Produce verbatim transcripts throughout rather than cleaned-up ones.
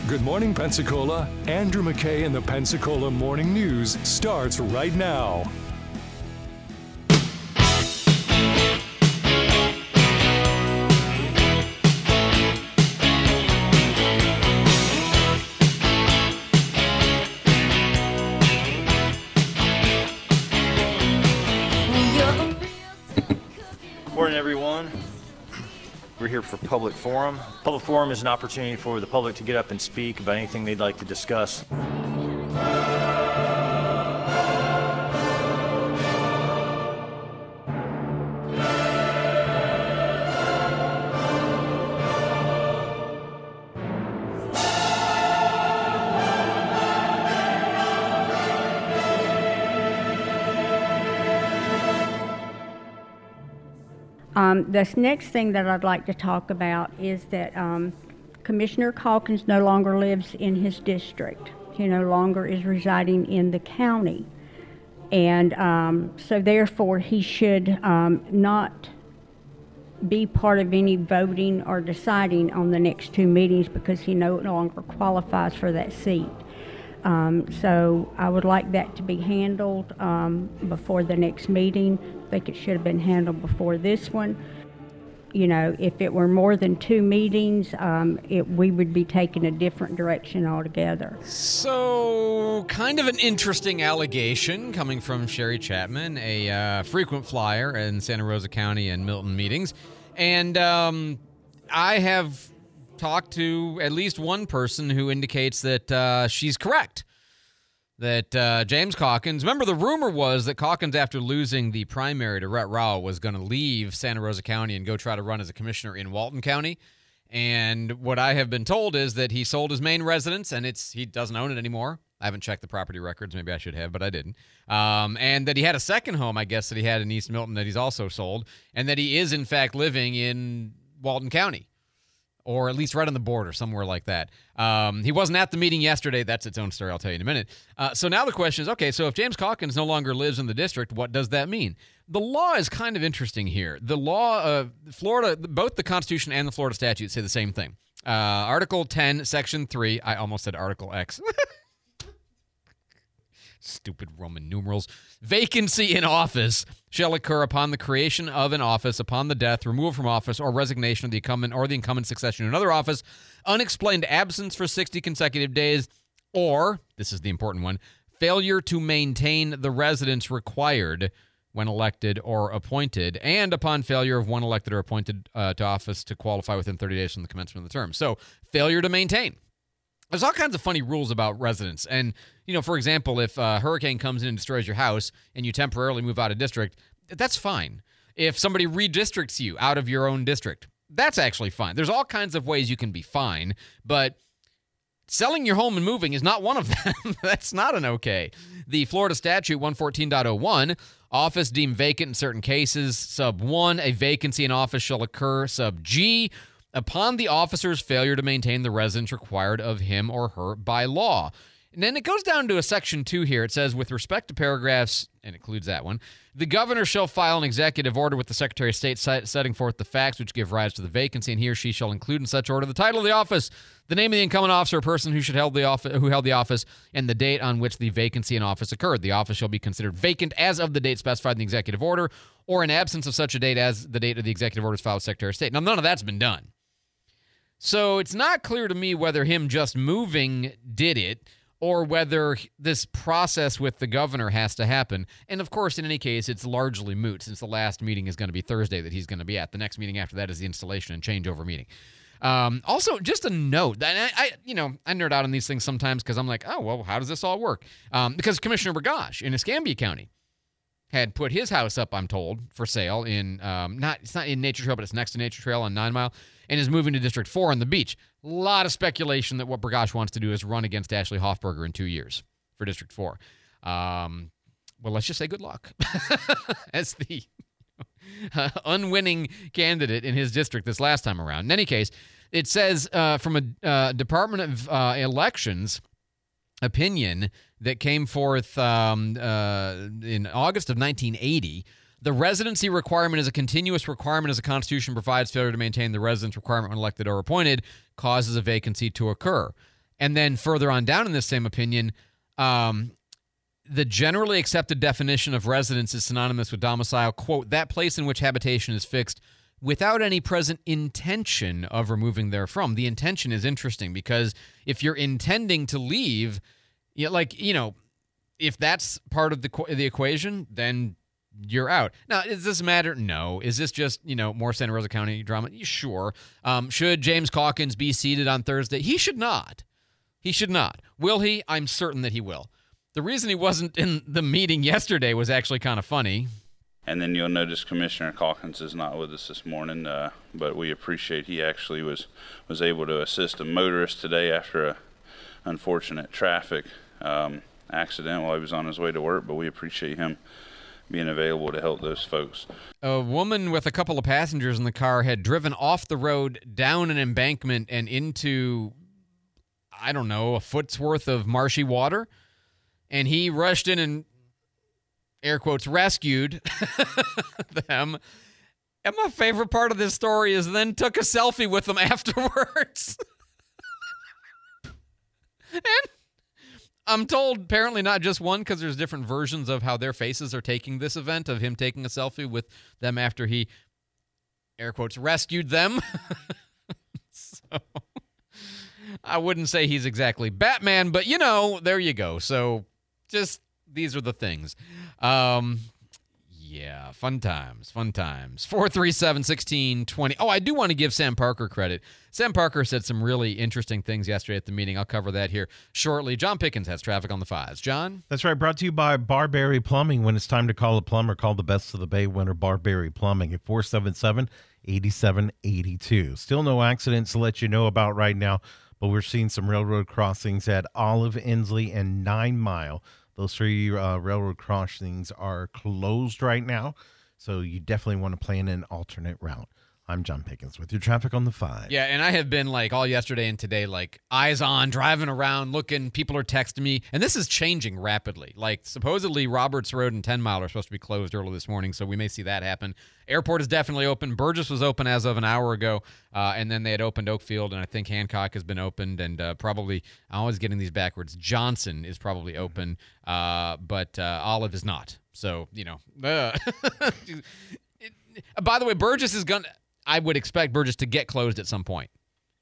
Good morning, Pensacola. Andrew McKay and the Pensacola Morning News starts right now. Morning, everyone. We're here for Public Forum. Public Forum is an opportunity for the public to get up and speak about anything they'd like to discuss. Um, this next thing that I'd like to talk about is that um, Commissioner Calkins no longer lives in his district. He no longer is residing in the county. And um, so therefore he should um, not be part of any voting or deciding on the next two meetings because he no longer qualifies for that seat. Um, so I would like that to be handled um, before the next meeting. I think it should have been handled before this one. You know, if it were more than two meetings, um, it, we would be taking a different direction altogether. So, kind of an interesting allegation coming from Sherry Chapman, a uh, frequent flyer in Santa Rosa County and Milton meetings. And um, I have talked to at least one person who indicates that uh, she's correct. That uh, James Calkins, remember the rumor was that Calkins, after losing the primary to Rhett Rao, was going to leave Santa Rosa County and go try to run as a commissioner in Walton County. And what I have been told is that he sold his main residence and it's he doesn't own it anymore. I haven't checked the property records. Maybe I should have, but I didn't. Um, and that he had a second home, I guess, that he had in East Milton that he's also sold. And that he is, in fact, living in Walton County. Or at least right on the border, somewhere like that. Um, he wasn't at the meeting yesterday. That's its own story. I'll tell you in a minute. Uh, so now the question is, okay, so if James Calkins no longer lives in the district, what does that mean? The law is kind of interesting here. The law of Florida, both the Constitution and the Florida statute say the same thing. Uh, Article ten, Section three, I almost said Article X. Stupid Roman numerals. Vacancy in office shall occur upon the creation of an office, upon the death, removal from office, or resignation of the incumbent or the incumbent's succession to another office, unexplained absence for sixty consecutive days, or, this is the important one, failure to maintain the residence required when elected or appointed, and upon failure of one elected or appointed uh, to office to qualify within thirty days from the commencement of the term. So, failure to maintain. There's all kinds of funny rules about residence. And, you know, for example, if a hurricane comes in and destroys your house and you temporarily move out of district, that's fine. If somebody redistricts you out of your own district, that's actually fine. There's all kinds of ways you can be fine, but selling your home and moving is not one of them. That's not an okay. The Florida statute one fourteen point oh one, office deemed vacant in certain cases, sub one, a vacancy in office shall occur, sub G, upon the officer's failure to maintain the residence required of him or her by law. And then it goes down to a section two here. It says, with respect to paragraphs, and includes that one, the governor shall file an executive order with the Secretary of State setting forth the facts which give rise to the vacancy, and he or she shall include in such order the title of the office, the name of the incumbent officer or person who should held the office, who held the office, and the date on which the vacancy in office occurred. The office shall be considered vacant as of the date specified in the executive order, or in absence of such a date as the date of the executive order is filed with the Secretary of State. Now, none of that's been done. So it's not clear to me whether him just moving did it or whether this process with the governor has to happen. And, of course, in any case, it's largely moot since the last meeting is going to be Thursday that he's going to be at. The next meeting after that is the installation and changeover meeting. Um, also, just a note, that I, I, you know, I nerd out on these things sometimes because I'm like, oh, well, how does this all work? Um, because Commissioner Burgash in Escambia County had put his house up, I'm told, for sale in, um, not it's not in Nature Trail, but it's next to Nature Trail on Nine Mile, and is moving to District four on the beach. A lot of speculation that what Burgash wants to do is run against Ashley Hoffberger in two years for District four. Um, well, let's just say good luck as the uh, unwinning candidate in his district this last time around. In any case, it says uh, from a uh, Department of uh, Elections opinion that came forth um, uh, in August of nineteen eighty, the residency requirement is a continuous requirement as the Constitution provides. Failure to maintain the residence requirement when elected or appointed causes a vacancy to occur. And then further on down in this same opinion, um, the generally accepted definition of residence is synonymous with domicile. Quote, that place in which habitation is fixed without any present intention of removing therefrom. The intention is interesting because if you're intending to leave, you know, like, you know, if that's part of the the equation, then you're out. Now, does this matter? No. Is this just, you know, more Santa Rosa County drama? Sure. Um, should James Calkins be seated on Thursday? He should not. He should not. Will he? I'm certain that he will. The reason he wasn't in the meeting yesterday was actually kind of funny. And then you'll notice Commissioner Calkins is not with us this morning, uh, but we appreciate he actually was, was able to assist a motorist today after a unfortunate traffic um, accident while he was on his way to work, but we appreciate him being available to help those folks. A woman with a couple of passengers in the car had driven off the road, down an embankment, and into, I don't know, a foot's worth of marshy water, and he rushed in and, air quotes, rescued them. And my favorite part of this story is then took a selfie with them afterwards. And I'm told apparently not just one, because there's different versions of how their faces are taking this event, of him taking a selfie with them after he, air quotes, rescued them. So I wouldn't say he's exactly Batman, but, you know, there you go. So just these are the things. Um, yeah, fun times, fun times. four three seven, one six two zero. Oh, I do want to give Sam Parker credit. Sam Parker said some really interesting things yesterday at the meeting. I'll cover that here shortly. John Pickens has traffic on the fives. John? That's right. Brought to you by Barberry Plumbing. When it's time to call a plumber, call the best of the Bay winner, Barberry Plumbing, at four seven seven, eight seven eight two. Still no accidents to let you know about right now, but we're seeing some railroad crossings at Olive, Inslee, and Nine Mile. Those three uh, railroad crossings are closed right now, so you definitely want to plan an alternate route. I'm John Pickens with your traffic on the five. Yeah, and I have been like all yesterday and today, like eyes on, driving around, looking. People are texting me, and this is changing rapidly. Like supposedly Roberts Road and ten Mile are supposed to be closed early this morning, so we may see that happen. Airport is definitely open. Burgess was open as of an hour ago, uh, and then they had opened Oakfield, and I think Hancock has been opened, and uh, probably, I'm always getting these backwards, Johnson is probably open, uh, but uh, Olive is not. So, you know. Uh, it, by the way, Burgess is going to, I would expect Burgess to get closed at some point.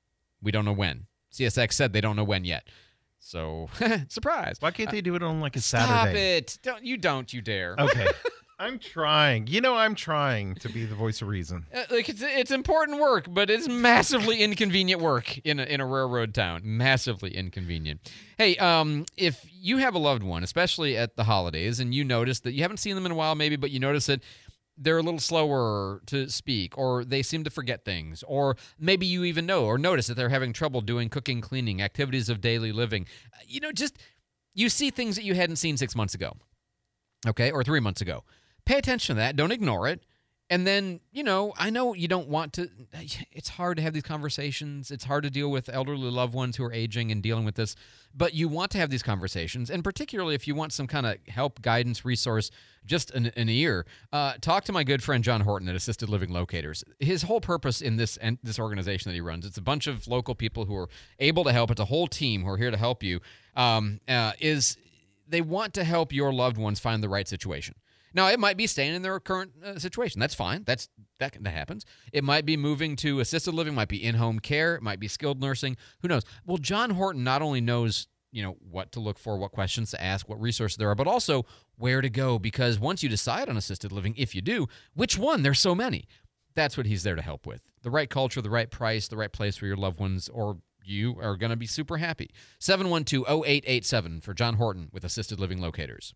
We don't know when. C S X said they don't know when yet. So, surprise. Why can't they do it on like a Stop Saturday? Stop it. Don't, you don't, you dare. Okay. I'm trying. You know, I'm trying to be the voice of reason. Uh, like it's it's important work, but it's massively inconvenient work in a, in a railroad town. Massively inconvenient. Hey, um, if you have a loved one, especially at the holidays, and you notice that you haven't seen them in a while maybe, but you notice that they're a little slower to speak, or they seem to forget things, or maybe you even know or notice that they're having trouble doing cooking, cleaning, activities of daily living. You know, just you see things that you hadn't seen six months ago, okay, or three months ago. Pay attention to that. Don't ignore it. And then, you know, I know you don't want to, it's hard to have these conversations. It's hard to deal with elderly loved ones who are aging and dealing with this, but you want to have these conversations. And particularly if you want some kind of help, guidance, resource, just an, an ear, uh, talk to my good friend John Horton at Assisted Living Locators. His whole purpose in this and this organization that he runs, it's a bunch of local people who are able to help. It's a whole team who are here to help you, um, uh, is they want to help your loved ones find the right situation. Now, it might be staying in their current uh, situation. That's fine. That's that, that happens. It might be moving to assisted living, might be in-home care, it might be skilled nursing. Who knows? Well, John Horton not only knows, you know, what to look for, what questions to ask, what resources there are, but also where to go, because once you decide on assisted living, if you do, which one? There's so many. That's what he's there to help with. The right culture, the right price, the right place where your loved ones or you are going to be super happy. seven one two, oh eight eight seven for John Horton with Assisted Living Locators.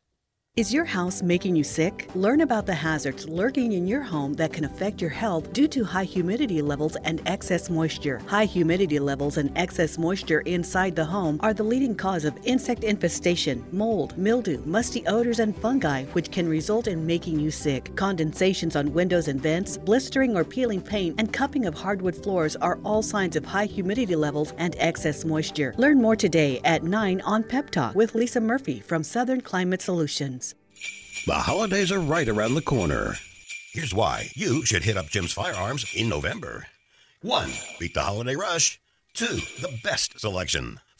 Is your house making you sick? Learn about the hazards lurking in your home that can affect your health due to high humidity levels and excess moisture. High humidity levels and excess moisture inside the home are the leading cause of insect infestation, mold, mildew, musty odors, and fungi, which can result in making you sick. Condensations on windows and vents, blistering or peeling paint, and cupping of hardwood floors are all signs of high humidity levels and excess moisture. Learn more today at nine on Pep Talk with Lisa Murphy from Southern Climate Solutions. The holidays are right around the corner. Here's why you should hit up Jim's Firearms in November. One, beat the holiday rush. Two, the best selection.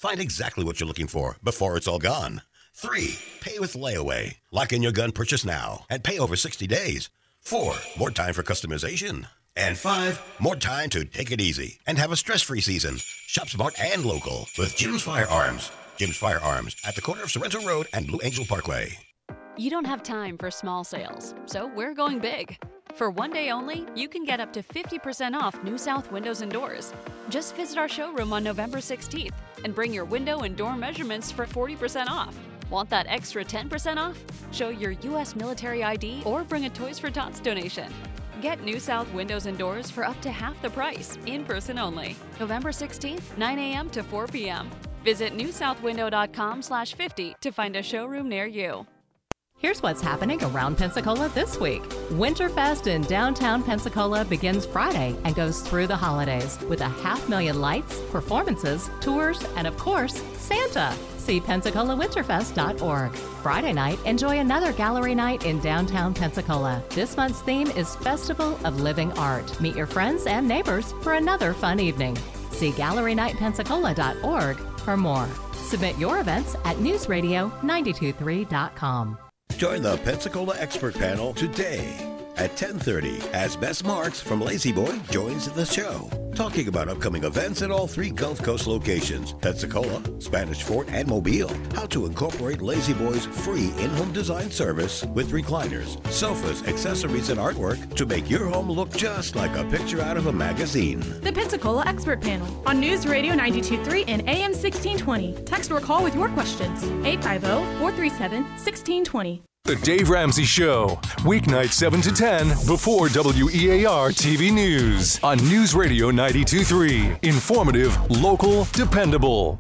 Find exactly what you're looking for before it's all gone. Three, pay with layaway. Lock in your gun purchase now and pay over sixty days. Four, more time for customization. And five, more time to take it easy and have a stress-free season. Shop smart and local with Jim's Firearms. Jim's Firearms at the corner of Sorrento Road and Blue Angel Parkway. You don't have time for small sales, so we're going big. For one day only, you can get up to fifty percent off New South Windows and Doors. Just visit our showroom on November sixteenth and bring your window and door measurements for forty percent off. Want that extra ten percent off? Show your U S military I D or bring a Toys for Tots donation. Get New South Windows and Doors for up to half the price, in person only. November sixteenth, nine a.m. to four p.m. Visit new south window dot com slash fifty to find a showroom near you. Here's what's happening around Pensacola this week. Winterfest in downtown Pensacola begins Friday and goes through the holidays with a half million lights, performances, tours, and of course, Santa. See pensacola winterfest dot org. Friday night, enjoy another gallery night in downtown Pensacola. This month's theme is Festival of Living Art. Meet your friends and neighbors for another fun evening. See gallery night pensacola dot org for more. Submit your events at news radio nine two three dot com. Join the Pensacola Expert Panel today at ten thirty as Bess Marks from Lazy Boy joins the show, talking about upcoming events at all three Gulf Coast locations, Pensacola, Spanish Fort, and Mobile. How to incorporate Lazy Boy's free in-home design service with recliners, sofas, accessories, and artwork to make your home look just like a picture out of a magazine. The Pensacola Expert Panel on News Radio ninety-two point three and A M sixteen twenty. Text or call with your questions. eight five zero, four three seven, one six two zero. The Dave Ramsey Show, weeknight seven to ten before W E A R T V News on News Radio ninety-two point three. Informative, local, dependable.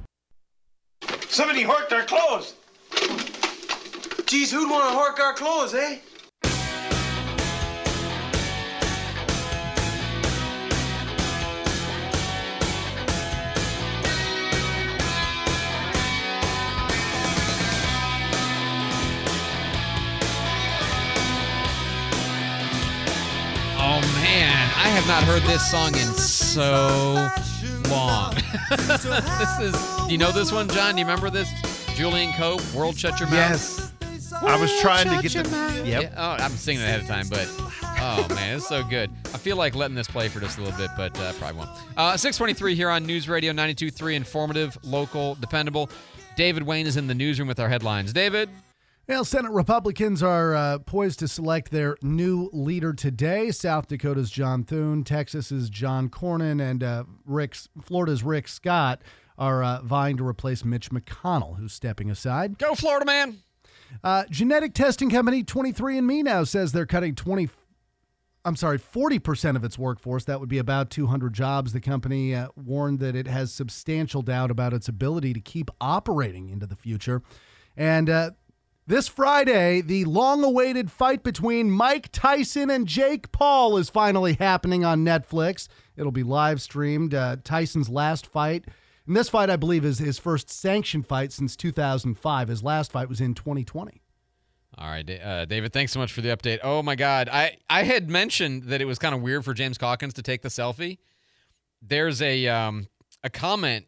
Somebody horked our clothes. Geez, who'd want to hork our clothes, eh? Oh, man, I have not heard this song in so long. This is, do you know this one, John? Do you remember this? Julian Cope, World Shut Your Mouth? Yes. I was trying to get the... Yep. Yeah, oh, I'm singing it ahead of time, but, oh, man, it's so good. I feel like letting this play for just a little bit, but uh, probably won't. Uh, six twenty-three here on News Radio ninety-two point three, informative, local, dependable. David Wayne is in the newsroom with our headlines. David? Well, Senate Republicans are uh, poised to select their new leader today. South Dakota's John Thune, Texas's John Cornyn, and uh, Rick's, Florida's Rick Scott are uh, vying to replace Mitch McConnell, who's stepping aside. Go, Florida man! Uh, genetic testing company twenty-three and me now says they're cutting twenty. I'm sorry, forty percent of its workforce. That would be about two hundred jobs. The company uh, warned that it has substantial doubt about its ability to keep operating into the future, and. Uh, This Friday, the long-awaited fight between Mike Tyson and Jake Paul is finally happening on Netflix. It'll be live-streamed. Uh, Tyson's last fight, and this fight, I believe, is his first sanctioned fight since two thousand five. His last fight was in twenty twenty. All right, uh, David, thanks so much for the update. Oh, my God. I, I had mentioned that it was kind of weird for James Calkins to take the selfie. There's a um, a comment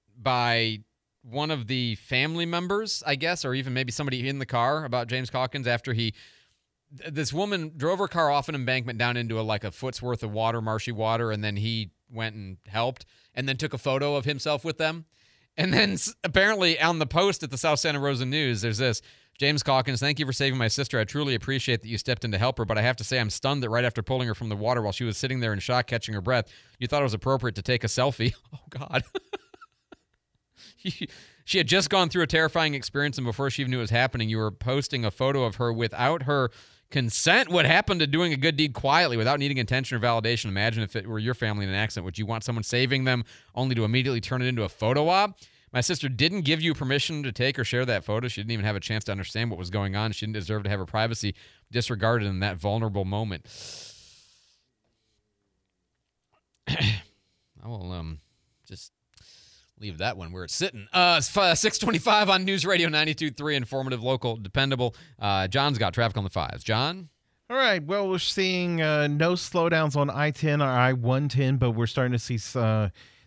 by one of the family members, I guess, or even maybe somebody in the car about James Calkins after he, this woman drove her car off an embankment down into a, like a foot's worth of water, marshy water, and then he went and helped and then took a photo of himself with them. And then apparently on the post at the South Santa Rosa News, there's this, James Calkins, thank you for saving my sister. I truly appreciate that you stepped in to help her, but I have to say I'm stunned that right after pulling her from the water while she was sitting there in shock, catching her breath, you thought it was appropriate to take a selfie. Oh, God. She had just gone through a terrifying experience, and before she even knew it was happening, you were posting a photo of her without her consent. What happened to doing a good deed quietly without needing attention or validation? Imagine if it were your family in an accident. Would you want someone saving them only to immediately turn it into a photo op? My sister didn't give you permission to take or share that photo. She didn't even have a chance to understand what was going on. She didn't deserve to have her privacy disregarded in that vulnerable moment. I will um just... leave that one where it's sitting. Uh, six twenty-five on News Radio ninety-two point three, informative, local, dependable. Uh, John's got traffic on the fives. John? All right. Well, we're seeing uh, no slowdowns on I ten or I one ten, but we're starting to see uh,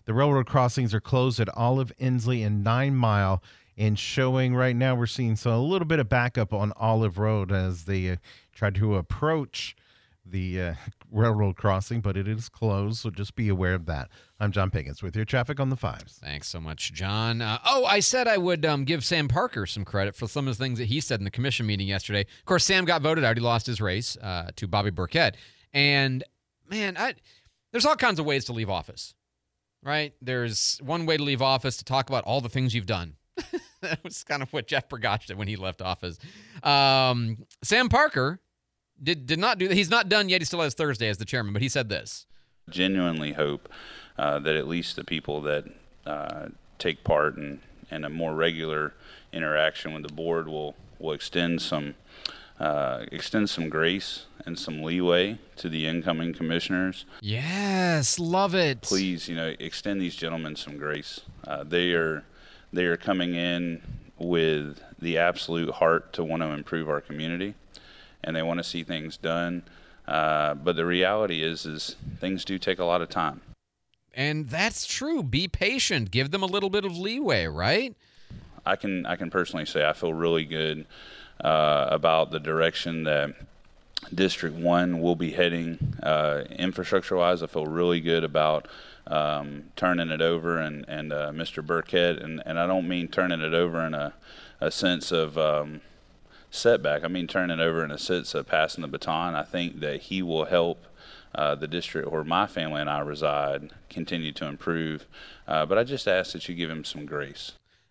The railroad crossings are closed at Olive, Inslee, and Nine Mile. And showing right now, we're seeing so a little bit of backup on Olive Road as they uh, try to approach the uh, railroad crossing, but it is closed, so just be aware of that. I'm John Pickens with your traffic on the fives. Thanks so much, John. Uh, oh, I said I would um, give Sam Parker some credit for some of the things that he said in the commission meeting yesterday. Of course, Sam got voted out. He lost his race uh, to Bobby Burkett. And, man, I, there's all kinds of ways to leave office, right? There's one way to leave office to talk about all the things you've done. That was kind of what Jeff Bergosh did when he left office. Um, Sam Parker did did not do that. He's not done yet. He still has Thursday as the chairman, but he said this. Genuinely hope uh, that at least the people that uh, take part in, in a more regular interaction with the board will, will extend some uh, extend some grace and some leeway to the incoming commissioners. Yes, love it. Please, you know, extend these gentlemen some grace. Uh, they are they are coming in with the absolute heart to want to improve our community, and they want to see things done. Uh, but the reality is, is things do take a lot of time. And that's true. Be patient. Give them a little bit of leeway, right? I can I can personally say I feel really good uh, about the direction that District one will be heading uh, infrastructure-wise. I feel really good about um, turning it over and, and uh, Mister Burkett. And, and I don't mean turning it over in a, a sense of um, setback. I mean turning it over in a sense of passing the baton. I think that he will help uh, the district where my family and I reside continue to improve. Uh, but I just ask that you give him some grace.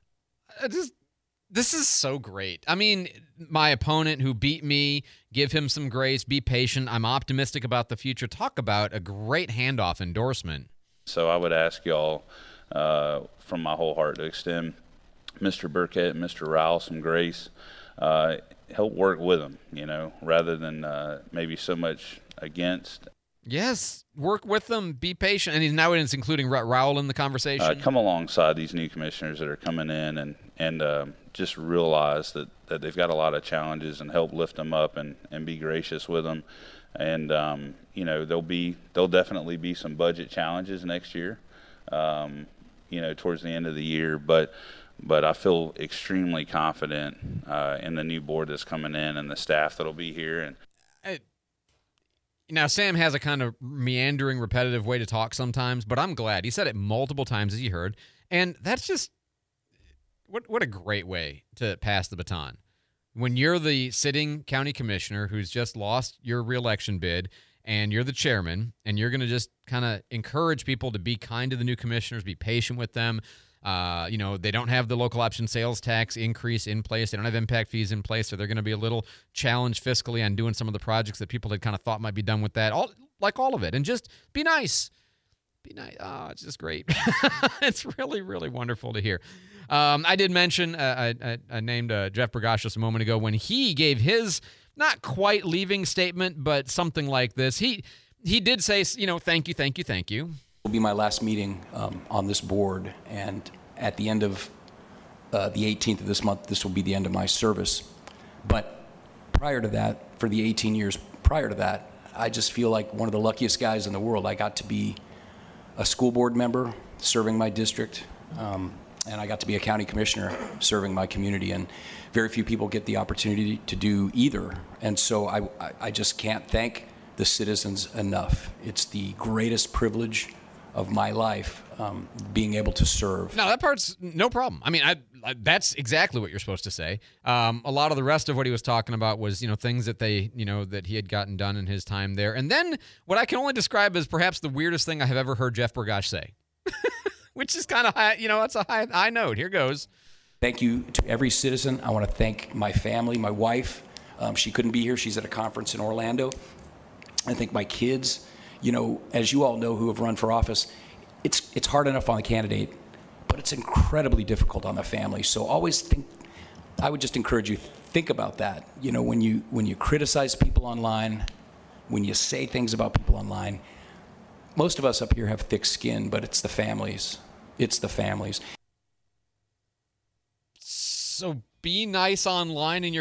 I just, this is so great. I mean, my opponent who beat me, give him some grace, be patient. I'm optimistic about the future. Talk about a great handoff endorsement. So I would ask y'all uh, from my whole heart to extend Mister Burkett and Mister Rowell some grace. Uh, help work with them, you know, rather than uh, maybe so much against. Yes, work with them, be patient. And he's now it's including Rowell in the conversation. Uh, come alongside these new commissioners that are coming in and, and uh, just realize that, that they've got a lot of challenges and help lift them up and, and be gracious with them. And, um, you know, there'll be there'll definitely be some budget challenges next year, um, you know, towards the end of the year. But but I feel extremely confident uh, in the new board that's coming in and the staff that'll be here. And I, Now, Sam has a kind of meandering, repetitive way to talk sometimes, but I'm glad. He said it multiple times, as you heard, and that's just what what a great way to pass the baton. When you're the sitting county commissioner who's just lost your reelection bid, and you're the chairman, and you're going to just kind of encourage people to be kind to the new commissioners, be patient with them. Uh, you know, they don't have the local option sales tax increase in place. They don't have impact fees in place, so they're going to be a little challenged fiscally on doing some of the projects that people had kind of thought might be done with that. All like all of it, and just be nice. Be nice. Oh, it's just great. It's really, really wonderful to hear. Um, I did mention uh, I, I, I named uh, Jeff Bergosh just a moment ago when he gave his not quite leaving statement, but something like this. He he did say, you know, thank you, thank you, thank you. Will be my last meeting um, on this board, and at the end of uh, the eighteenth of this month, this will be the end of my service. But prior to that, for the eighteen years prior to that, I just feel like one of the luckiest guys in the world. I got to be a school board member serving my district, um, and I got to be a county commissioner serving my community, and very few people get the opportunity to do either. And so I, I just can't thank the citizens enough. It's the greatest privilege of my life, um, being able to serve. No, that part's no problem. I mean, I, I, that's exactly what you're supposed to say. Um, a lot of the rest of what he was talking about was, you know, things that they, you know, that he had gotten done in his time there. And then what I can only describe as perhaps the weirdest thing I have ever heard Jeff Bergosh say, which is kind of high, you know, it's a high, high note. Here goes. Thank you to every citizen. I want to thank my family, my wife. Um, she couldn't be here. She's at a conference in Orlando. I thank my kids. You know, as you all know who have run for office, it's it's hard enough on the candidate, but it's incredibly difficult on the family. So always think, I would just encourage you, think about that. You know, when you when you criticize people online, when you say things about people online, most of us up here have thick skin, but it's the families. It's the families. So be nice online in your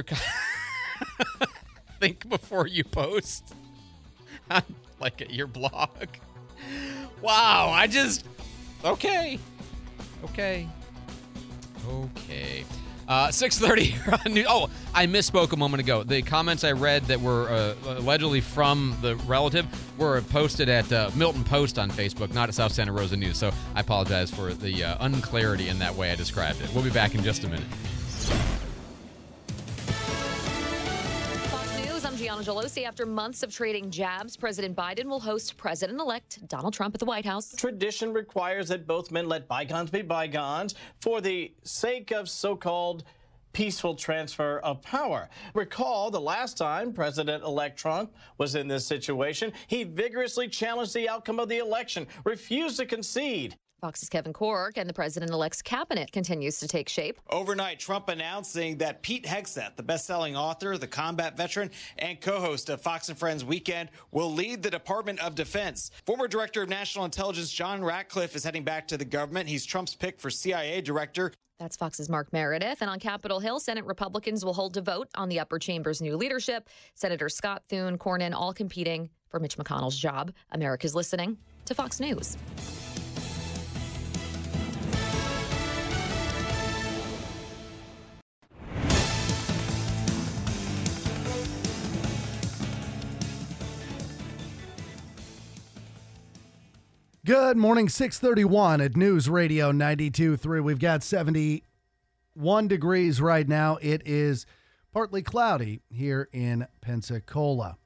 think before you post. Like at your blog. Wow, I just Okay. Okay. Okay. Uh, six thirty. Oh, I misspoke a moment ago. The comments I read that were uh, allegedly from the relative were posted at uh, Milton Post on Facebook, not at South Santa Rosa News. So I apologize for the uh, unclarity in that way I described it. We'll be back in just a minute. Fox News, I'm Gianna Gelosi. After months of trading jabs, President Biden will host President-elect Donald Trump at the White House. Tradition requires that both men let bygones be bygones for the sake of so-called peaceful transfer of power. Recall the last time President-elect Trump was in this situation, he vigorously challenged the outcome of the election, refused to concede. Fox's Kevin Cork and the president-elect's cabinet continues to take shape. Overnight, Trump announcing that Pete Hegseth, the best-selling author, the combat veteran, and co-host of Fox and Friends Weekend, will lead the Department of Defense. Former Director of National Intelligence John Ratcliffe is heading back to the government. He's Trump's pick for C I A director. That's Fox's Mark Meredith. And on Capitol Hill, Senate Republicans will hold a vote on the upper chamber's new leadership. Senators Scott, Thune, Cornyn, all competing for Mitch McConnell's job. America's listening to Fox News. Good morning, six thirty-one at News Radio ninety-two point three. We've got seventy-one degrees right now. It is partly cloudy here in Pensacola.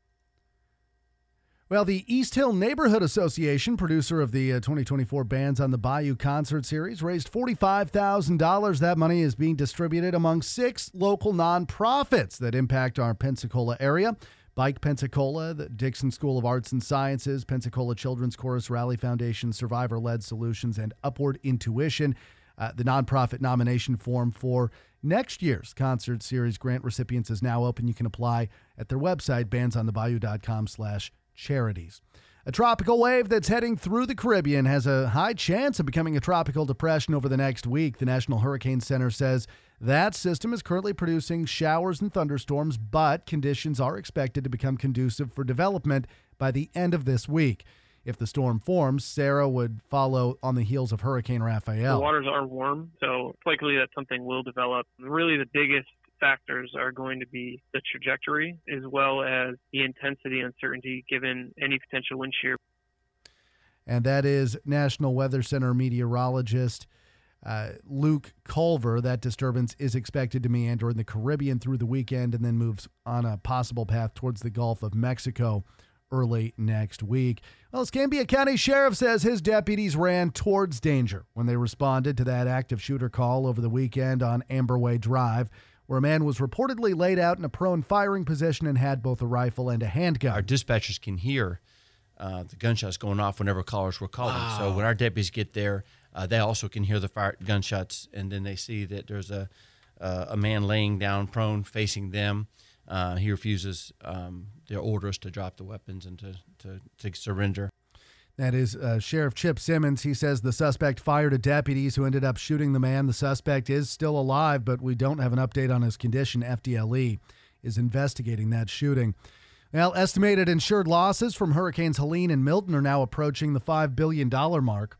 Well, the East Hill Neighborhood Association, producer of the uh, twenty twenty-four Bands on the Bayou concert series, raised forty-five thousand dollars. That money is being distributed among six local nonprofits that impact our Pensacola area. Bike Pensacola, the Dixon School of Arts and Sciences, Pensacola Children's Chorus Rally Foundation, Survivor-Led Solutions, and Upward Intuition. Uh, the nonprofit nomination form for next year's concert series grant recipients is now open. You can apply at their website, bandsonthebayou.com slash charities. A tropical wave that's heading through the Caribbean has a high chance of becoming a tropical depression over the next week. The National Hurricane Center says that system is currently producing showers and thunderstorms, but conditions are expected to become conducive for development by the end of this week. If the storm forms, Sarah would follow on the heels of Hurricane Rafael. The waters are warm, so it's likely that something will develop. Really, the biggest factors are going to be the trajectory as well as the intensity uncertainty given any potential wind shear. And that is National Weather Center meteorologist uh, Luke Culver. That disturbance is expected to meander in the Caribbean through the weekend and then moves on a possible path towards the Gulf of Mexico early next week. Well, Escambia County Sheriff says his deputies ran towards danger when they responded to that active shooter call over the weekend on Amberway Drive, where a man was reportedly laid out in a prone firing position and had both a rifle and a handgun. Our dispatchers can hear uh, the gunshots going off whenever callers were calling. Wow. So when our deputies get there, uh, they also can hear the fire gunshots, and then they see that there's a uh, a man laying down prone facing them. Uh, he refuses um, their orders to drop the weapons and to, to, to surrender. That is uh, Sheriff Chip Simmons. He says the suspect fired at deputies who ended up shooting the man. The suspect is still alive, but we don't have an update on his condition. F D L E is investigating that shooting. Well, estimated insured losses from Hurricanes Helene and Milton are now approaching the five billion dollars mark.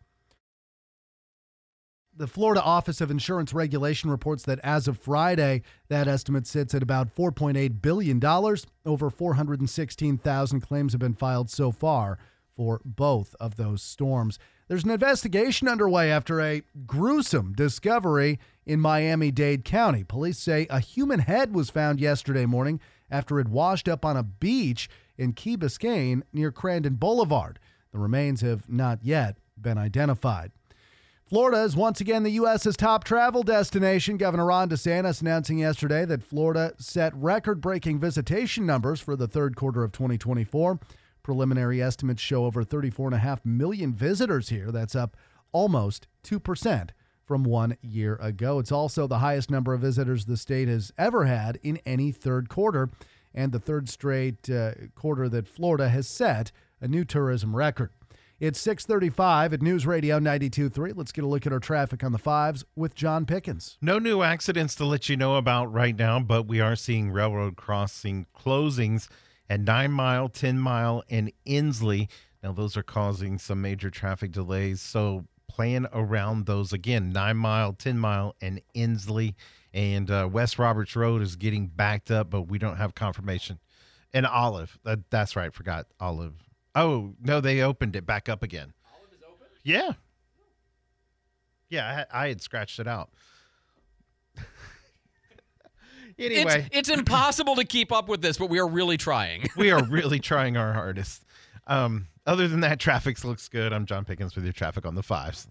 The Florida Office of Insurance Regulation reports that as of Friday, that estimate sits at about four point eight billion dollars. Over four hundred sixteen thousand claims have been filed so far for both of those storms. There's an investigation underway after a gruesome discovery in Miami-Dade County. Police say a human head was found yesterday morning after it washed up on a beach in Key Biscayne near Crandon Boulevard. The remains have not yet been identified. Florida is once again the U S's top travel destination. Governor Ron DeSantis announcing yesterday that Florida set record-breaking visitation numbers for the third quarter of twenty twenty-four. Preliminary estimates show over thirty-four point five million visitors here. That's up almost two percent from one year ago. It's also the highest number of visitors the state has ever had in any third quarter, and the third straight uh, quarter that Florida has set a new tourism record. It's six thirty-five at News Radio ninety-two point three. Let's get a look at our traffic on the fives with John Pickens. No new accidents to let you know about right now, but we are seeing railroad crossing closings at Nine Mile, Ten Mile, and Inslee. Now, those are causing some major traffic delays, so plan around those. Again, nine Mile, ten Mile, and Inslee. And uh, West Roberts Road is getting backed up, but we don't have confirmation. And Olive. That, that's right. Forgot Olive. Oh, no, they opened it back up again. Olive is open? Yeah. Yeah, I had, I had scratched it out. Anyway. It's, it's impossible to keep up with this, but we are really trying. We are really trying our hardest. Um, other than that, traffic looks good. I'm John Pickens with your traffic on the fives.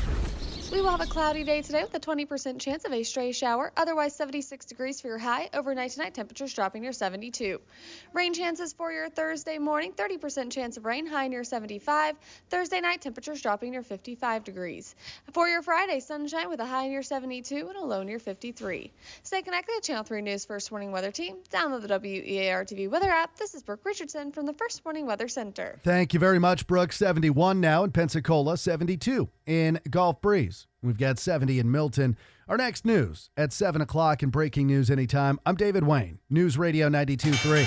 We will have a cloudy day today with a twenty percent chance of a stray shower. Otherwise, seventy-six degrees for your high. Overnight tonight, temperatures dropping near seventy-two. Rain chances for your Thursday morning, thirty percent chance of rain, high near seventy-five. Thursday night, temperatures dropping near fifty-five degrees. For your Friday, sunshine with a high near seventy-two and a low near fifty-three. Stay connected to Channel three News First Morning Weather Team. Download the W E A R T V weather app. This is Brooke Richardson from the First Morning Weather Center. Thank you very much, Brooke. seventy-one now in Pensacola, seventy-two in Gulf Breeze. We've got seventy in Milton. Our next news at seven o'clock in Breaking News Anytime. I'm David Wayne, News Radio ninety-two point three.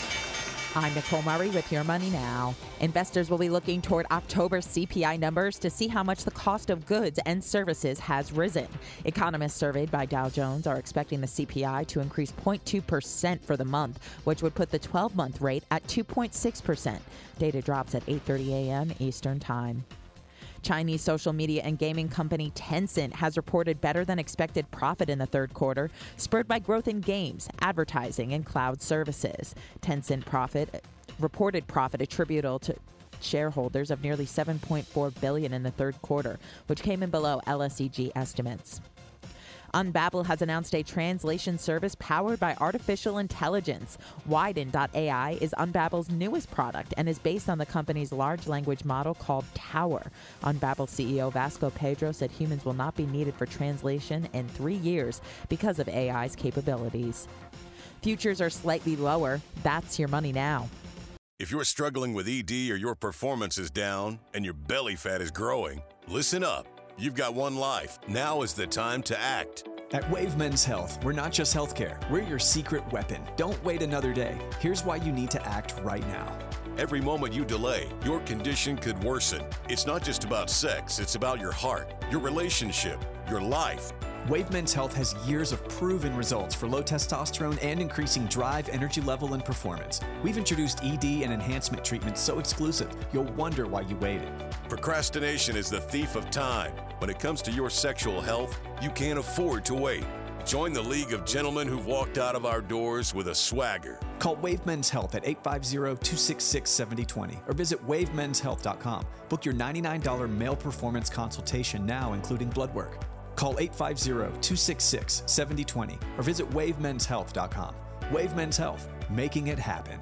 I'm Nicole Murray with Your Money Now. Investors will be looking toward October C P I numbers to see how much the cost of goods and services has risen. Economists surveyed by Dow Jones are expecting the C P I to increase zero point two percent for the month, which would put the twelve-month rate at two point six percent. Data drops at eight thirty a.m. Eastern Time. Chinese social media and gaming company Tencent has reported better than expected profit in the third quarter, spurred by growth in games, advertising, and cloud services. Tencent profit reported profit attributable to shareholders of nearly seven point four billion dollars in the third quarter, which came in below L S E G estimates. Unbabel has announced a translation service powered by artificial intelligence. Widen dot A I is Unbabel's newest product and is based on the company's large language model called Tower. Unbabel C E O Vasco Pedro said humans will not be needed for translation in three years because of A I's capabilities. Futures are slightly lower. That's Your Money Now. If you're struggling with E D or your performance is down and your belly fat is growing, listen up. You've got one life. Now is the time to act. At Wave Men's Health, we're not just healthcare. We're your secret weapon. Don't wait another day. Here's why you need to act right now. Every moment you delay, your condition could worsen. It's not just about sex. It's about your heart, your relationship, your life. Wave Men's Health has years of proven results for low testosterone and increasing drive, energy level, and performance. We've introduced E D and enhancement treatments so exclusive, you'll wonder why you waited. Procrastination is the thief of time. When it comes to your sexual health, you can't afford to wait. Join the League of Gentlemen who've walked out of our doors with a swagger. Call Wave Men's Health at eight five zero, two six six, seven zero two zero or visit wave mens health dot com. Book your ninety-nine dollars male performance consultation now, including blood work. Call eight five zero, two six six, seven zero two zero or visit wave mens health dot com. Wave Men's Health, making it happen.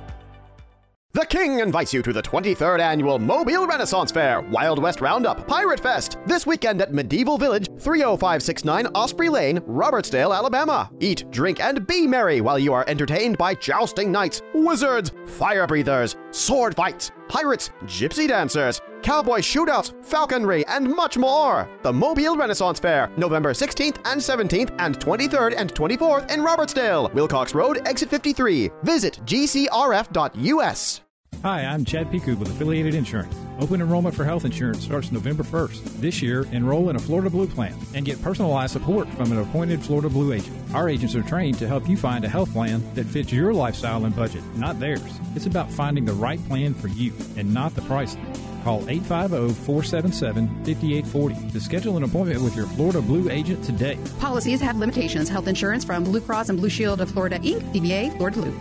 The King invites you to the twenty-third Annual Mobile Renaissance Fair, Wild West Roundup, Pirate Fest, this weekend at Medieval Village, three oh five six nine Osprey Lane, Robertsdale, Alabama. Eat, drink, and be merry while you are entertained by jousting knights, wizards, fire breathers, sword fights, pirates, gypsy dancers, cowboy shootouts, falconry, and much more. The Mobile Renaissance Fair, November sixteenth and seventeenth and twenty-third and twenty-fourth in Robertsdale, Wilcox Road, exit fifty-three. Visit G C R F dot U S. Hi, I'm Chad Piku with Affiliated Insurance. Open enrollment for health insurance starts November first. This year, enroll in a Florida Blue plan and get personalized support from an appointed Florida Blue agent. Our agents are trained to help you find a health plan that fits your lifestyle and budget, not theirs. It's about finding the right plan for you and not the price. Call eight five zero, four seven seven, five eight four zero to schedule an appointment with your Florida Blue agent today. Policies have limitations. Health insurance from Blue Cross and Blue Shield of Florida, Incorporated, D B A, Florida Blue.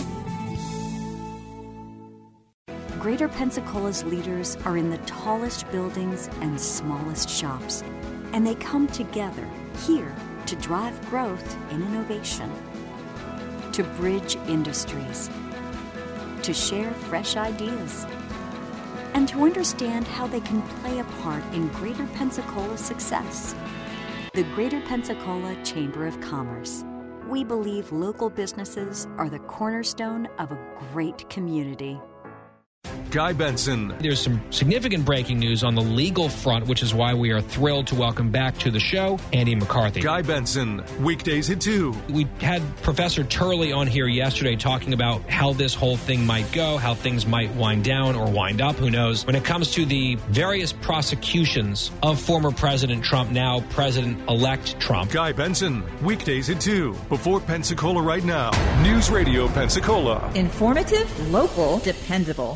Greater Pensacola's leaders are in the tallest buildings and smallest shops, and they come together here to drive growth and innovation, to bridge industries, to share fresh ideas, and to understand how they can play a part in Greater Pensacola's success. The Greater Pensacola Chamber of Commerce. We believe local businesses are the cornerstone of a great community. Guy Benson. There's some significant breaking news on the legal front, which is why we are thrilled to welcome back to the show Andy McCarthy. Guy Benson, weekdays at two. We had Professor Turley on here yesterday talking about how this whole thing might go, how things might wind down or wind up, who knows, when it comes to the various prosecutions of former President Trump, now President-elect Trump. Guy Benson, weekdays at two, before Pensacola right now. News Radio Pensacola. Informative, local, dependable.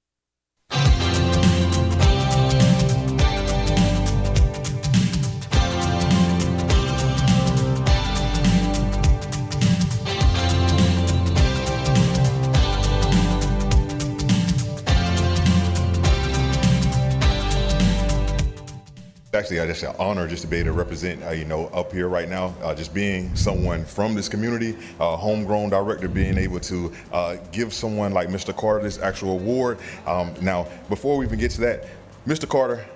Actually, I just an honor just to be able to represent, uh, you know, up here right now. Uh, just being someone from this community, uh, homegrown director, being able to uh, give someone like Mister Carter this actual award. Um, now, before we even get to that, Mister Carter,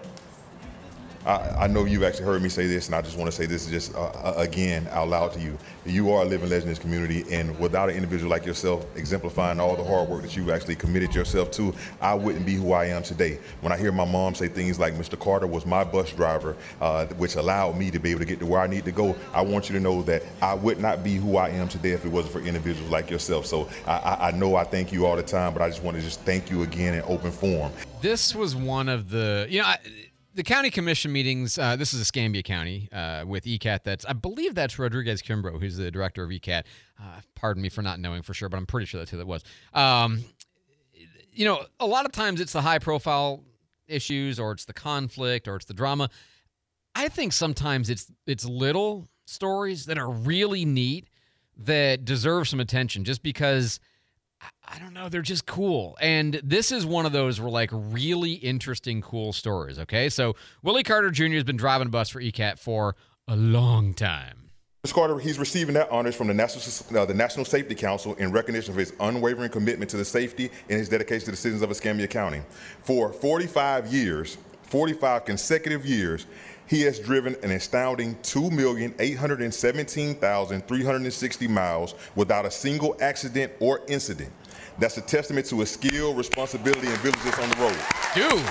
I, I know you've actually heard me say this, and I just want to say this just uh, again out loud to you. You are a living legend in this community, and without an individual like yourself exemplifying all the hard work that you've actually committed yourself to, I wouldn't be who I am today. When I hear my mom say things like, Mister Carter was my bus driver, uh, which allowed me to be able to get to where I need to go, I want you to know that I would not be who I am today if it wasn't for individuals like yourself. So I, I, I know I thank you all the time, but I just want to just thank you again in open forum. This was one of the, you know, I, the county commission meetings, uh, this is Escambia County uh, with E C A T. That's, I believe that's Rodriguez Kimbrough, who's the director of E C A T. Uh, pardon me for not knowing for sure, but I'm pretty sure that's who that was. Um, you know, a lot of times it's the high-profile issues, or it's the conflict, or it's the drama. I think sometimes it's it's little stories that are really neat that deserve some attention just because, I don't know, they're just cool. And this is one of those where, like, really interesting, cool stories, okay? So Willie Carter Junior has been driving a bus for E C A T for a long time. Mister Carter, he's receiving that honors from the National, uh, the National Safety Council in recognition of his unwavering commitment to the safety and his dedication to the citizens of Escambia County. For forty-five years, forty-five consecutive years, he has driven an astounding two million eight hundred seventeen thousand three hundred sixty miles without a single accident or incident. That's a testament to his skill, responsibility, and diligence on the road. Dude,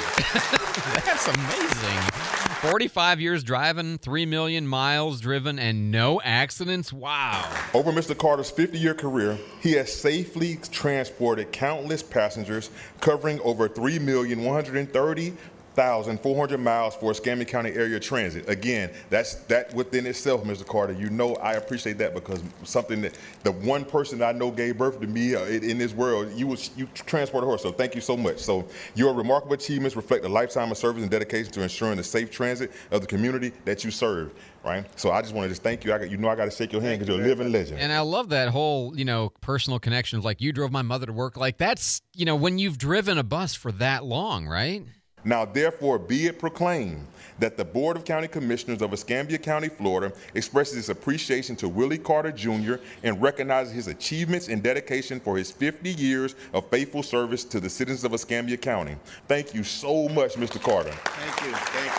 that's amazing. forty-five years driving, three million miles driven, and no accidents? Wow. Over Mister Carter's fifty-year career, he has safely transported countless passengers, covering over three million one hundred thirty thousand four hundred miles for Escambia County Area Transit. Again, that's that within itself, Mister Carter. You know I appreciate that because something that the one person that I know gave birth to me uh, in, in this world, you was you transported her. So thank you so much. So your remarkable achievements reflect a lifetime of service and dedication to ensuring the safe transit of the community that you serve. Right. So I just want to just thank you. I got, you know I got to shake your hand because you're a living legend. And I love that whole, you know, personal connection of like you drove my mother to work. Like that's, you know, when you've driven a bus for that long, right? Now, therefore, be it proclaimed that the Board of County Commissioners of Escambia County, Florida, expresses its appreciation to Willie Carter Junior and recognizes his achievements and dedication for his fifty years of faithful service to the citizens of Escambia County. Thank you so much, Mister Carter. Thank you. Thank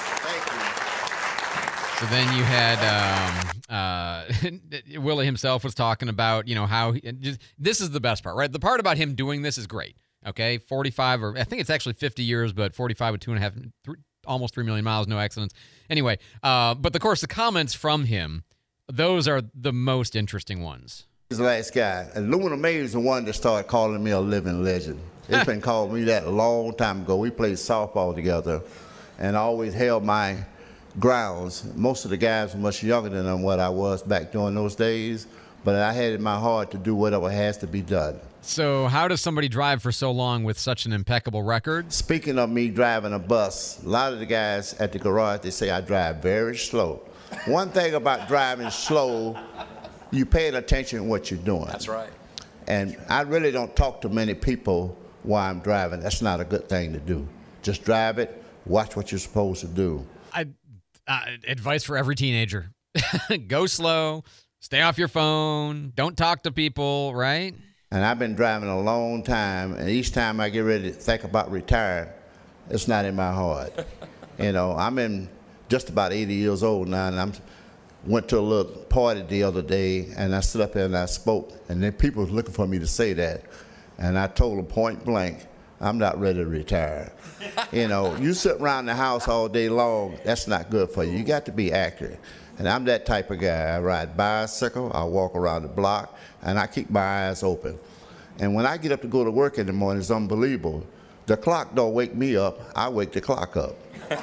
you. Thank you. So then you had um, uh, Willie himself was talking about, you know, how he, just, this is the best part, right? The part about him doing this is great. Okay, forty-five, or I think it's actually fifty years, but forty-five with two and a half, three, almost three million miles, no accidents. Anyway, uh, but of course, the comments from him, those are the most interesting ones. He's the last guy. And Luna May is the one that started calling me a living legend. It's been calling me that a long time ago. We played softball together, and I always held my grounds. Most of the guys were much younger than what I was back during those days, but I had it in my heart to do whatever has to be done. So how does somebody drive for so long with such an impeccable record? Speaking of me driving a bus, a lot of the guys at the garage, they say I drive very slow. One thing about driving slow, you paying attention to what you're doing. That's right. And I really don't talk to many people while I'm driving. That's not a good thing to do. Just drive it, watch what you're supposed to do. I, uh, advice for every teenager. Go slow, stay off your phone, don't talk to people, right? And I've been driving a long time, and each time I get ready to think about retiring, it's not in my heart. You know, I'm in just about eighty years old now, and I went to a little party the other day, and I stood up there and I spoke, and then people was looking for me to say that. And I told them point blank, I'm not ready to retire. You know, you sit around the house all day long, that's not good for you. You got to be active. And I'm that type of guy. I ride bicycle, I walk around the block, and I keep my eyes open. And when I get up to go to work in the morning, it's unbelievable. The clock don't wake me up, I wake the clock up.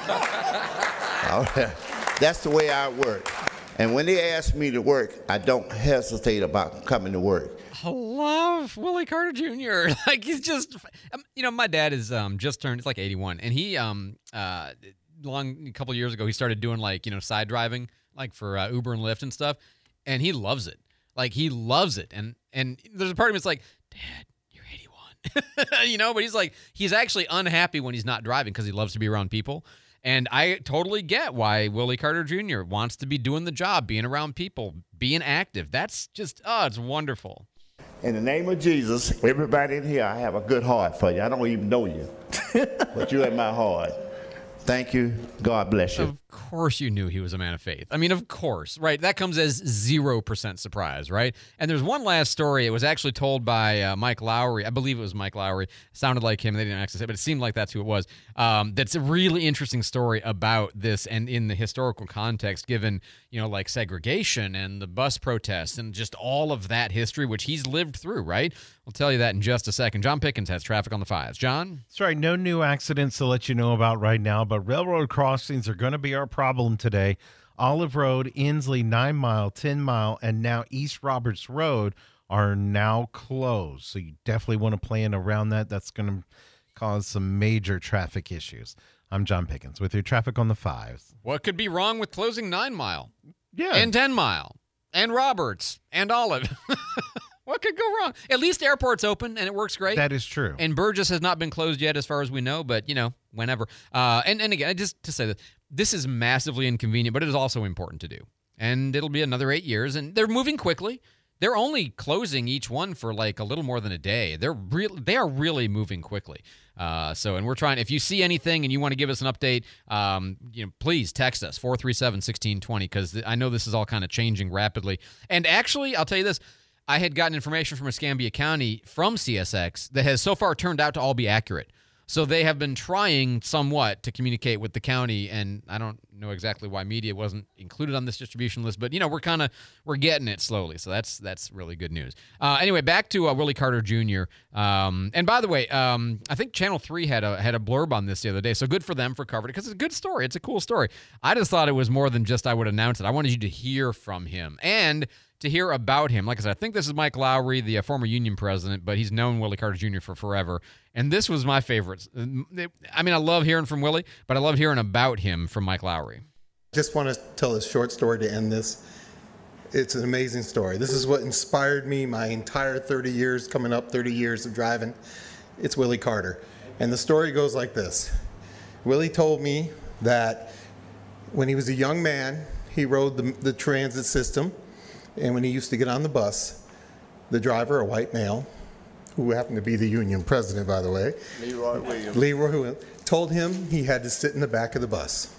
That's the way I work. And when they ask me to work, I don't hesitate about coming to work. I love Willie Carter Junior Like, he's just, um, you know, my dad is um, just turned, it's like eighty-one. And he, um, uh, long, a couple years ago, he started doing, like, you know, side driving, like for uh, Uber and Lyft and stuff. And he loves it. Like, he loves it. And and there's a part of him that's like, Dad, you're eighty-one. You know, but he's like, he's actually unhappy when he's not driving because he loves to be around people. And I totally get why Willie Carter Junior wants to be doing the job, being around people, being active. That's just, oh, it's wonderful. In the name of Jesus, everybody in here, I have a good heart for you. I don't even know you, but you're in my heart. Thank you. God bless you. Of course you knew he was a man of faith. I mean, of course, right? That comes as zero percent surprise, right? And there's one last story. It was actually told by uh, Mike Lowry. I believe it was Mike Lowry. Sounded like him. They didn't actually say it, but it seemed like that's who it was. Um, that's a really interesting story about this and in the historical context, given, you know, like segregation and the bus protests and just all of that history, which he's lived through, right? We'll tell you that in just a second. John Pickens has traffic on the fives. John? That's right. No new accidents to let you know about right now, but railroad crossings are going to be our problem today. Olive Road, Inslee, nine mile, ten mile, and now East Roberts Road are now closed. So you definitely want to plan around that. That's going to cause some major traffic issues. I'm John Pickens with your traffic on the fives. What could be wrong with closing nine mile? Yeah. And ten mile? And Roberts? And Olive? What could go wrong? At least airport's open, and it works great. That is true. And Burgess has not been closed yet as far as we know, but, you know, whenever. Uh, and, and again, just to say that this is massively inconvenient, but it is also important to do. And it'll be another eight years, and they're moving quickly. They're only closing each one for like a little more than a day. They're real. They are really moving quickly. Uh, so, and we're trying. If you see anything and you want to give us an update, um, you know, please text us four three seven, one six two zero because I know this is all kind of changing rapidly. And actually, I'll tell you this. I had gotten information from Escambia County from C S X that has so far turned out to all be accurate. So they have been trying somewhat to communicate with the county, and I don't know exactly why media wasn't included on this distribution list, but, you know, we're kind of, we're getting it slowly, so that's that's really good news. Uh, anyway, back to uh, Willie Carter Junior Um, and by the way, um, I think Channel three had a had a blurb on this the other day, so good for them for covering it, because it's a good story. It's a cool story. I just thought it was more than just I would announce it. I wanted you to hear from him, and to hear about him. Like I said, I think this is Mike Lowry, the uh, former union president, but he's known Willie Carter Junior for forever. And this was my favorite. I mean, I love hearing from Willie, but I love hearing about him from Mike Lowry. Just want to tell a short story to end this. It's an amazing story. This is what inspired me my entire thirty years, coming up thirty years of driving. It's Willie Carter. And the story goes like this. Willie told me that when he was a young man, he rode the, the transit system. And when he used to get on the bus, the driver, a white male, who happened to be the union president, by the way, Leroy Williams, Leroy Williams, told him he had to sit in the back of the bus.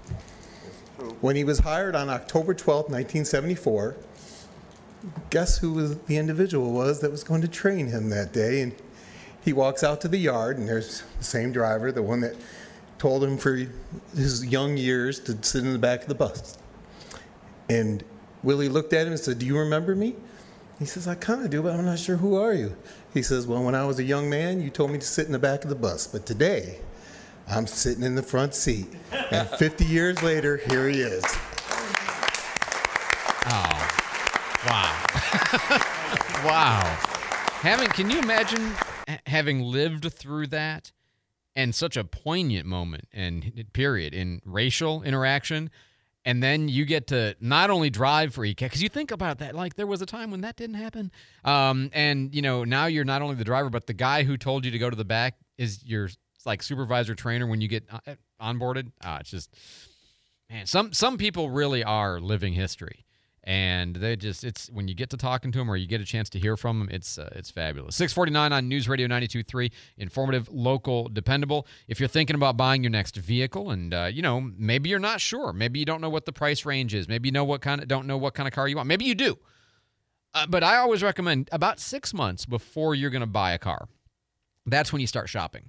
When he was hired on October twelfth, nineteen seventy-four, guess who was the individual was that was going to train him that day? And he walks out to the yard, and there's the same driver, the one that told him for his young years to sit in the back of the bus. And Willie looked at him and said, "Do you remember me?" He says, "I kind of do, but I'm not sure. Who are you?" He says, "Well, when I was a young man, you told me to sit in the back of the bus. But today, I'm sitting in the front seat." And fifty years later, here he is. Oh, wow. Wow. Having, can you imagine having lived through that and such a poignant moment and period in racial interaction? And then you get to not only drive for E K A, because you think about that, like there was a time when that didn't happen. Um, and, you know, now you're not only the driver, but the guy who told you to go to the back is your, like, supervisor trainer when you get onboarded. Ah, it's just, man, some some people really are living history. And they just, it's, when you get to talking to them or you get a chance to hear from them, it's uh, it's fabulous. six forty-nine on News Radio ninety-two point three, informative, local, dependable. If you're thinking about buying your next vehicle and, uh, you know, maybe you're not sure. Maybe you don't know what the price range is. Maybe you know what kind of, don't know what kind of car you want. Maybe you do. Uh, but I always recommend about six months before you're going to buy a car. That's when you start shopping.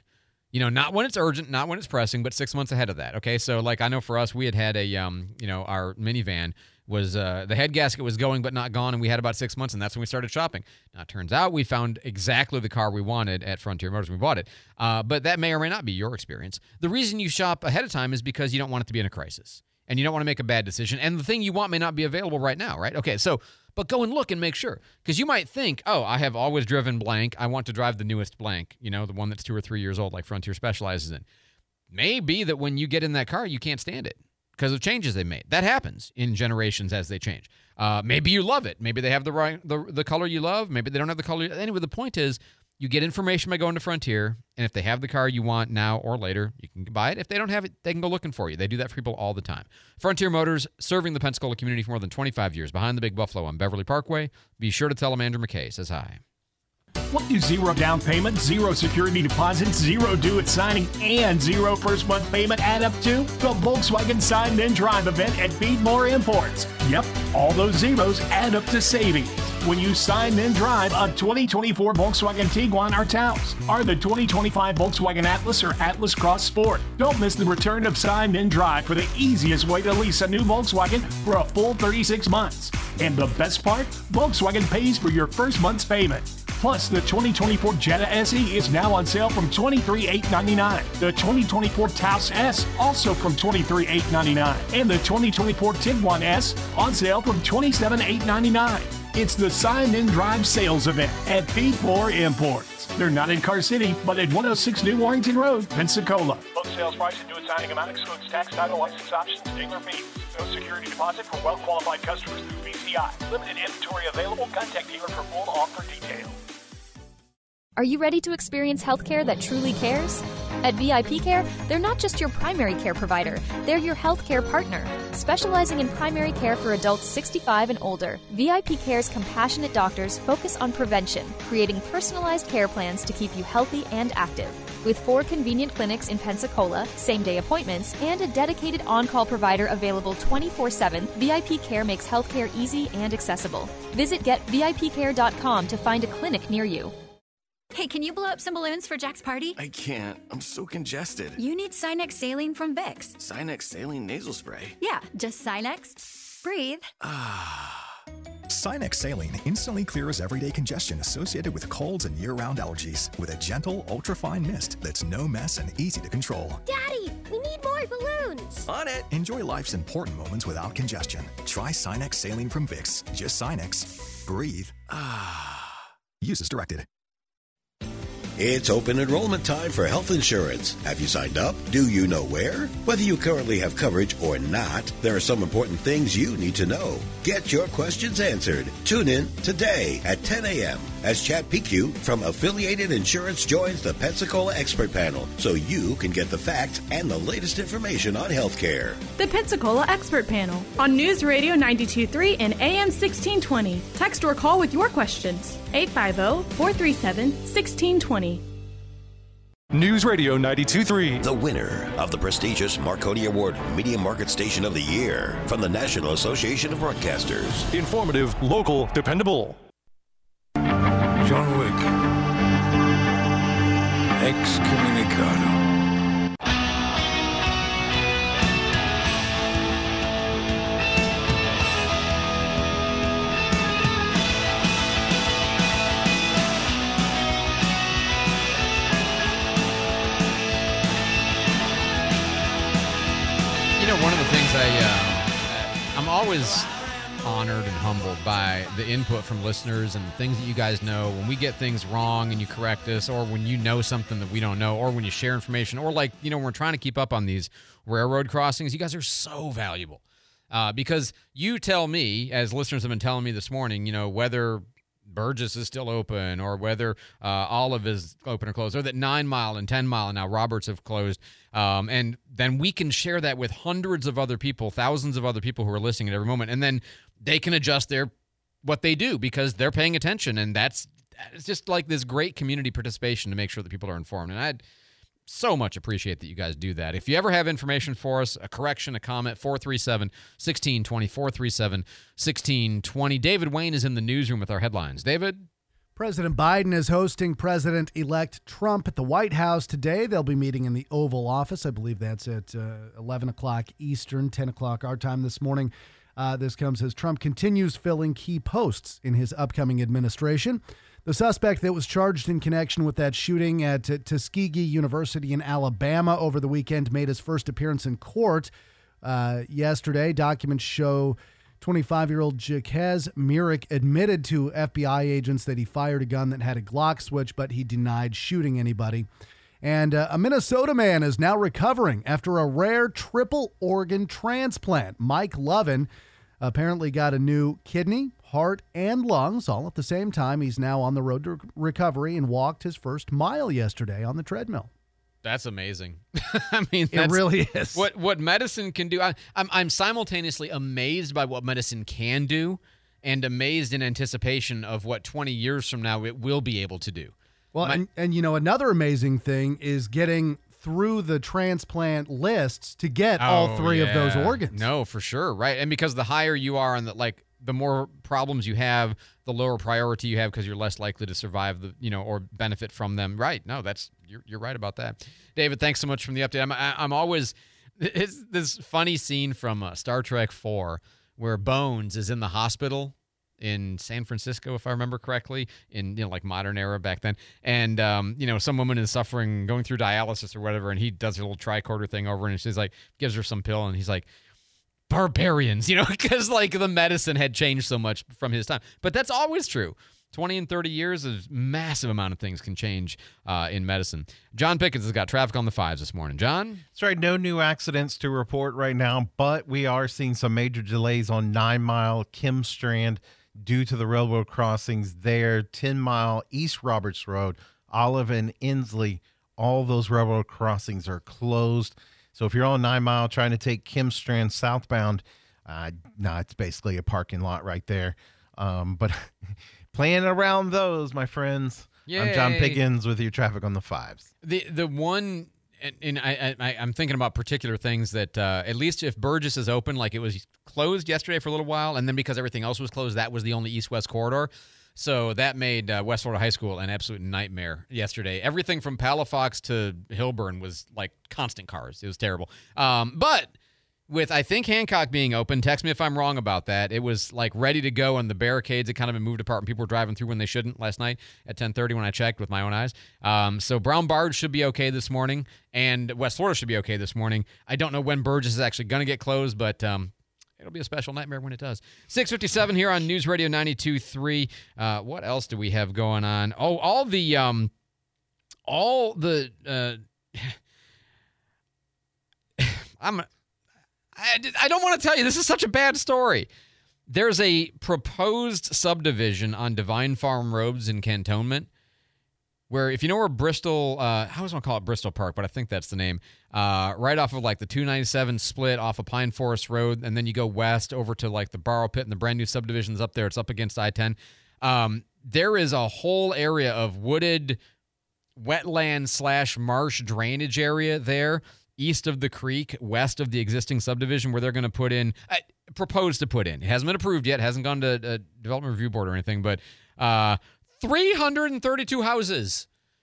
You know, not when it's urgent, not when it's pressing, but six months ahead of that. Okay, so like I know for us, we had had a, um, you know, our minivan was uh, the head gasket was going but not gone, and we had about six months, and that's when we started shopping. Now it turns out we found exactly the car we wanted at Frontier Motors. We bought it, uh, but that may or may not be your experience. The reason you shop ahead of time is because you don't want it to be in a crisis, and you don't want to make a bad decision, and the thing you want may not be available right now, right? Okay, so. But go and look and make sure. Because you might think, oh, I have always driven blank. I want to drive the newest blank, you know, the one that's two or three years old like Frontier specializes in. Maybe that when you get in that car, you can't stand it because of changes they made. That happens in generations as they change. Uh, maybe you love it. Maybe they have the right the, the color you love. Maybe they don't have the color. Anyway, the point is you get information by going to Frontier, and if they have the car you want now or later, you can buy it. If they don't have it, they can go looking for you. They do that for people all the time. Frontier Motors, serving the Pensacola community for more than twenty-five years, behind the Big Buffalo on Beverly Parkway. Be sure to tell them Andrew McKay says hi. What do zero down payment, zero security deposit, zero due at signing, and zero first month payment add up to? The Volkswagen Sign and Drive event at Beadmore Imports. Yep, all those zeros add up to savings. When you sign and drive a twenty twenty-four Volkswagen Tiguan or Taos, or the twenty twenty-five Volkswagen Atlas or Atlas Cross Sport. Don't miss the return of Sign and Drive for the easiest way to lease a new Volkswagen for a full thirty-six months. And the best part? Volkswagen pays for your first month's payment. Plus, the twenty twenty-four Jetta S E is now on sale from twenty-three thousand eight hundred ninety-nine dollars. The twenty twenty-four Taos S also from twenty-three thousand eight hundred ninety-nine dollars. And the twenty twenty-four Tiguan S on sale from twenty-seven thousand eight hundred ninety-nine dollars. It's the Sign and Drive sales event at Beadmore Imports. They're not in Car City, but at one oh six New Warrington Road, Pensacola. Book sales price and due at signing amount excludes tax, title, license options, dealer fees. No security deposit for well-qualified customers through B C I. Limited inventory available. Contact dealer for full offer details. Are you ready to experience healthcare that truly cares? At V I P Care, they're not just your primary care provider, they're your healthcare partner. Specializing in primary care for adults sixty-five and older, V I P Care's compassionate doctors focus on prevention, creating personalized care plans to keep you healthy and active. With four convenient clinics in Pensacola, same-day appointments, and a dedicated on-call provider available twenty-four seven, V I P Care makes healthcare easy and accessible. Visit get V I P care dot com to find a clinic near you. Hey, can you blow up some balloons for Jack's party? I can't. I'm so congested. You need Sinex Saline from Vicks. Sinex Saline nasal spray? Yeah, just Sinex. Breathe. Ah. Sinex Saline instantly clears everyday congestion associated with colds and year-round allergies with a gentle, ultra-fine mist that's no mess and easy to control. Daddy, we need more balloons. On it. Enjoy life's important moments without congestion. Try Sinex Saline from Vicks. Just Sinex. Breathe. Ah. Use as directed. It's open enrollment time for health insurance. Have you signed up? Do you know where? Whether you currently have coverage or not, there are some important things you need to know. Get your questions answered. Tune in today at ten a.m. as Chad P Q from Affiliated Insurance joins the Pensacola Expert Panel so you can get the facts and the latest information on healthcare. The Pensacola Expert Panel on News Radio ninety-two point three and A M sixteen twenty. Text or call with your questions. eight five zero, four three seven, one six two zero. News Radio ninety-two point three. The winner of the prestigious Marconi Award Media Market Station of the Year from the National Association of Broadcasters. Informative, local, dependable. John Wick. Excommunicado. You know, one of the things I, uh, I'm always honored and humbled by the input from listeners and the things that you guys know. When we get things wrong and you correct us, or when you know something that we don't know, or when you share information, or like, you know, when we're trying to keep up on these railroad crossings, you guys are so valuable. Uh, because you tell me, as listeners have been telling me this morning, you know, whether Burgess is still open, or whether uh, Olive is open or closed, or that nine mile and ten mile and now Roberts have closed. Um, and then we can share that with hundreds of other people, thousands of other people who are listening at every moment. And then they can adjust their what they do because they're paying attention. And that's it's just like this great community participation to make sure that people are informed. And I'd so much appreciate that you guys do that. If you ever have information for us, a correction, a comment, four three seven, one six two zero, four three seven, one six two zero. David Wayne is in the newsroom with our headlines. David? President Biden is hosting President-elect Trump at the White House today. They'll be meeting in the Oval Office. I believe that's at uh, eleven o'clock Eastern, ten o'clock our time this morning. Uh, this comes as Trump continues filling key posts in his upcoming administration. The suspect that was charged in connection with that shooting at uh, Tuskegee University in Alabama over the weekend made his first appearance in court uh, yesterday. Documents show twenty-five-year-old Jaquez Myrick admitted to F B I agents that he fired a gun that had a Glock switch, but he denied shooting anybody. And uh, a Minnesota man is now recovering after a rare triple organ transplant. Mike Lovin apparently got a new kidney, heart, and lungs all at the same time. He's now on the road to recovery and walked his first mile yesterday on the treadmill. That's amazing. I mean, it really is. What what medicine can do. I, I'm I'm simultaneously amazed by what medicine can do, and amazed in anticipation of what twenty years from now it will be able to do. Well, My, and, and you know, another amazing thing is getting through the transplant lists to get oh, all three yeah. of those organs. No, for sure, right? And because the higher you are, and the like, the more problems you have, the lower priority you have because you're less likely to survive the, you know, or benefit from them. Right? No, that's you're you're right about that. David, thanks so much for the update. I'm I'm always it's this funny scene from uh, Star Trek four where Bones is in the hospital in San Francisco, if I remember correctly, in, you know, like modern era back then. And, um, you know, some woman is suffering, going through dialysis or whatever, and he does a little tricorder thing over, and she's like, gives her some pill, and he's like, barbarians, you know, because like the medicine had changed so much from his time. But that's always true. twenty and thirty years, a massive amount of things can change uh, in medicine. John Pickens has got traffic on the fives this morning. John? That's right. No new accidents to report right now, but we are seeing some major delays on nine mile Kim Strand due to the railroad crossings there. ten mile East Roberts Road, Olive and Inslee, all those railroad crossings are closed. So if you're on nine mile trying to take Kim Strand southbound, uh, no, it's basically a parking lot right there. Um, but playing around those, my friends. Yay. I'm John Pickens with your traffic on the fives. The the one, and, and I, I, I'm thinking about particular things that uh, at least if Burgess is open, like it was closed yesterday for a little while, and then because everything else was closed, that was the only east-west corridor. So that made uh, West Florida High School an absolute nightmare yesterday. Everything from Palafox to Hilburn was like constant cars. It was terrible. Um, but with, I think, Hancock being open, text me if I'm wrong about that, it was like ready to go, and the barricades had kind of been moved apart, and people were driving through when they shouldn't last night at ten thirty when I checked with my own eyes. Um, so Brown Barge should be okay this morning, and West Florida should be okay this morning. I don't know when Burgess is actually going to get closed, but um, it'll be a special nightmare when it does. six fifty-seven here on News Radio ninety-two point three. Uh, what else do we have going on? Oh, all the, um, all the, uh, I'm, I, I don't want to tell you, this is such a bad story. There's a proposed subdivision on Divine Farm Roads in Cantonment, where if you know where Bristol, uh, I always want to call it Bristol Park, but I think that's the name, uh, right off of like the two ninety-seven split off of Pine Forest Road, and then you go west over to like the Borrow Pit and the brand new subdivisions up there. It's up against I ten. Um, there is a whole area of wooded wetland slash marsh drainage area there, east of the creek, west of the existing subdivision, where they're going to put in, uh, propose to put in. It hasn't been approved yet, hasn't gone to a development review board or anything, but uh, three hundred thirty-two houses,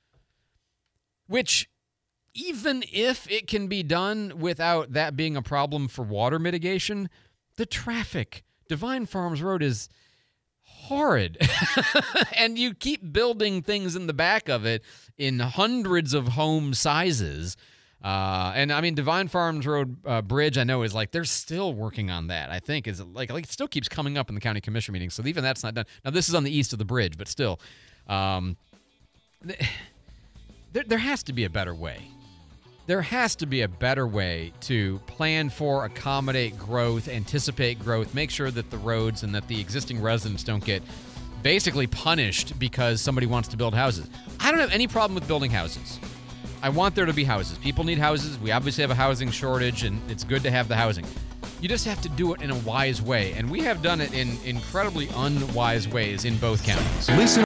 which even if it can be done without that being a problem for water mitigation, the traffic, Divine Farms Road is horrid. And you keep building things in the back of it in hundreds of home sizes. Uh, and I mean, Divine Farms Road uh, Bridge, I know is like, they're still working on that. I think is like, like it still keeps coming up in the county commission meetings. So even that's not done. Now this is on the east of the bridge, but still, um, there, there has to be a better way. There has to be a better way to plan for, accommodate growth, anticipate growth, make sure that the roads and that the existing residents don't get basically punished because somebody wants to build houses. I don't have any problem with building houses. I want there to be houses. People need houses. We obviously have a housing shortage, and it's good to have the housing. You just have to do it in a wise way, and we have done it in incredibly unwise ways in both counties. Listen